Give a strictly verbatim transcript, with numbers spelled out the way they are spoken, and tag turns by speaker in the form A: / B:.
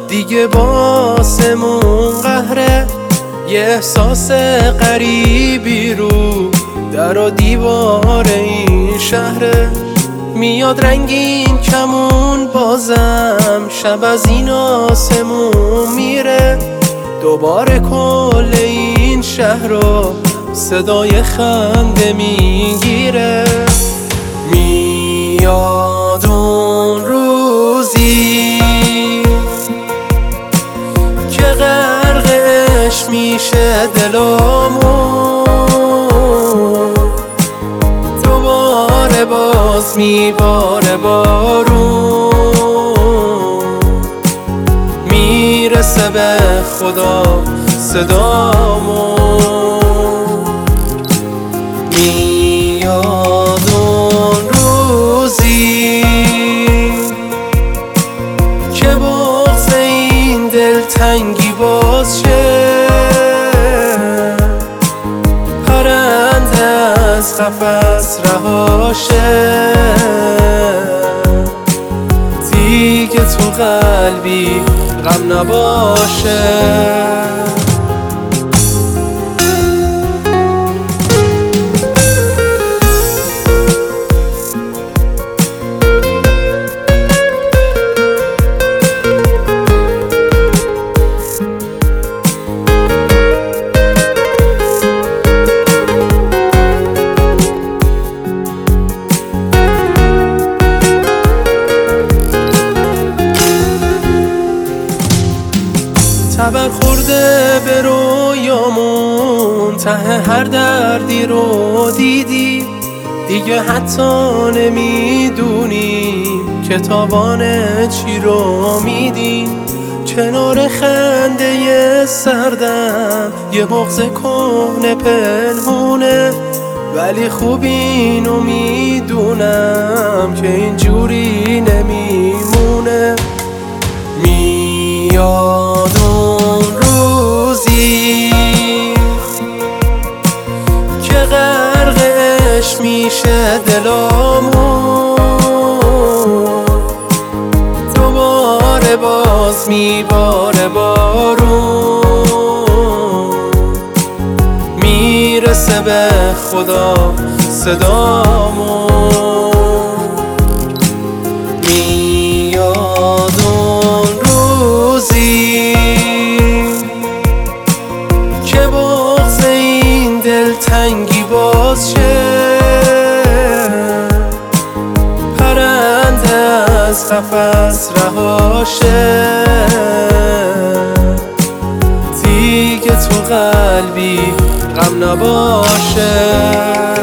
A: دیگه باسمون قهره، یه احساس غریبی رو در و دیوار این شهره. میاد رنگین کمون بازم، شب از این آسمون میره. دوباره کل این شهر رو صدای خنده میگیره. میاد اون روزی که غرقش میشه دلامون، دوباره باز میباره بارون، میرسه به خدا صدامون. میاد اون روزی که بغض این دلتنگی باز شه، پرنده از قفس رها شه، دیگه تو قلبی غم نباشه. تبر خورده به رویامون، ته هر دردی رو دیدی. دیگه حتی نمیدونیم که تاوان چی رو میدیم. کنار خنده سردم یه بغض کهنه پنهونه، ولی خوب اینو میدونم که اینجوری نمیمونه. میاد اون روزی که غرقش میشه دلامون، دوباره باز میباره بارون، میرسه به خدا صدامون. میاد اون روزی که بغض این دلتنگی باز شه، پرنده از قفس رها شه، دیگه تو قلبی غم نباشه.